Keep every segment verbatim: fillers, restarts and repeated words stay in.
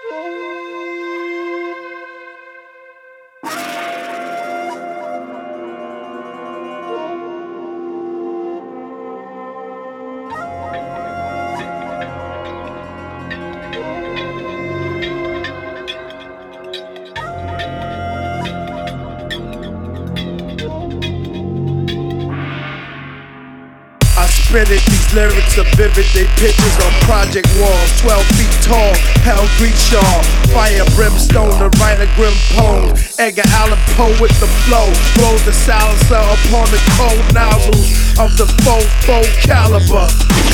Spit it, these lyrics are vivid, they pictures on project walls, twelve feet tall, hell greets y'all, fire brimstone to write a grim poem, Edgar Allan Poe with the flow, blows the silencer upon the cold nozzles of the foe, foe caliber.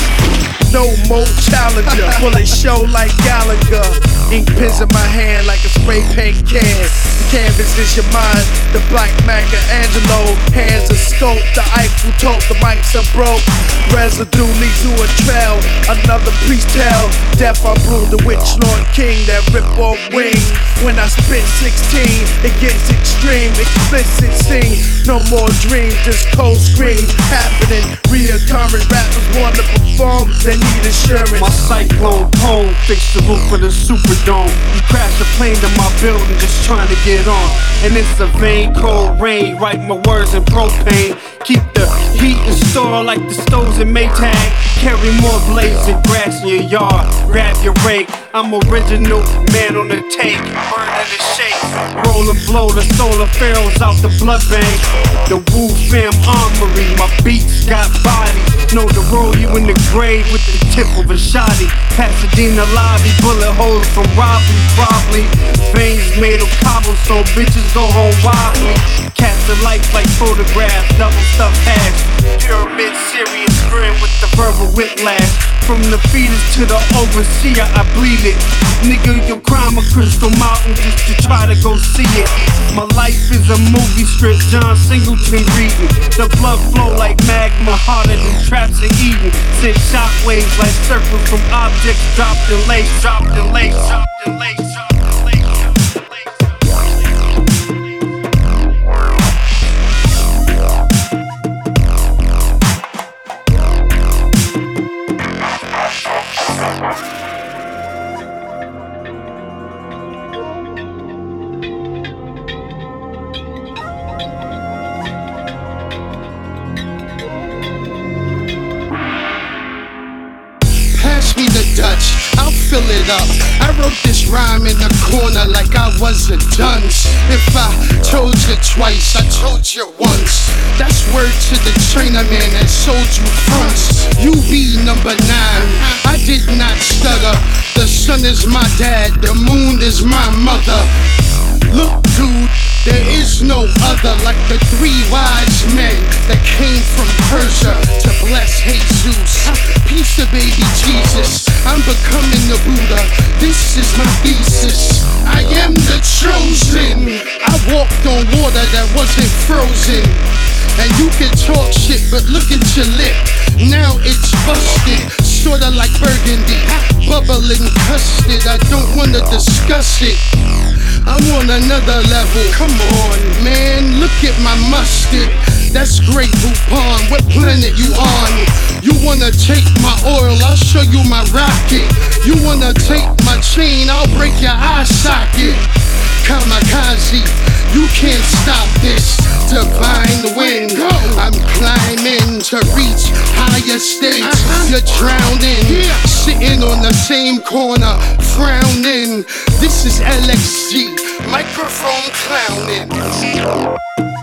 No more challenger, will it show like Gallagher? Ink pens in my hand like a spray paint can. The canvas is your mind, the black Michelangelo. Hands are sculpt, the Eiffel tote, the mics are broke. Residue leads to a trail, another priest tell. Death I brew, the witch lord king that rip off wings. When I spit sixteen, it gets extreme, explicit scene. No more dreams, just cold screams happening. Reoccurring rappers want to perform, they need assurance. My cyclone poem fix the roof of the Superdome. You crash a plane to my building just trying to get on. And it's a vain cold rain, write my words in propane. Keep the heat in store like the stoves in Maytag. Carry more blades and grass in your yard. Grab your rake, I'm original, man on the take. Burning the shake, roll and blow the solar pharaohs out the blood bank. The Wu Fam armory, my beats got bodies. Know to roll you in the grave with the tip of a shotty. Pasadena lobby, bullet holes from robbery, probably. Veins made of cobblestone, bitches go home wobbly. Cast the lights like photographs, double stuffed hash. Pyramid serious grin with the verbal whiplash. From the fetus to the overseer, I bleed it. Nigga, you'll climb a crystal mountain just to try to go see it. My life is a movie script, John Singleton reading. The blood flow like magma, harder than traps of Eden. Send shockwaves like circles from objects dropped in lace, dropped in lace, dropped in lace, dropped in lace. Pass me the Dutch, I'll fill it up. I wrote this rhyme in the corner like I was a dunce. If I told you twice, I told you once. That's word to the Chinaman that sold you fronts. U B number nine, I did not stutter. The sun is my dad, the moon is my mother. Look dude, there is no other like the three wise men that came from Persia to bless Jesus. Peace to baby Jesus, I'm becoming the Buddha. This is my thesis, I am the chosen. I walked on water that wasn't frozen. And you can talk shit, but look at your lip, now it's busted. Sorta like burgundy, bubbling custard. I don't wanna discuss it, I'm on another level. Come on, man, look at my mustard. That's Grey Poupon, what planet you on? You wanna take my oil, I'll show you my rocket. You wanna take my chain, I'll break your eye socket. Kamikaze, you can't stop this divine wind. I'm climbing to reach higher states. You're drowning, sitting on the same corner, frowning. This is L X G, microphone clowning.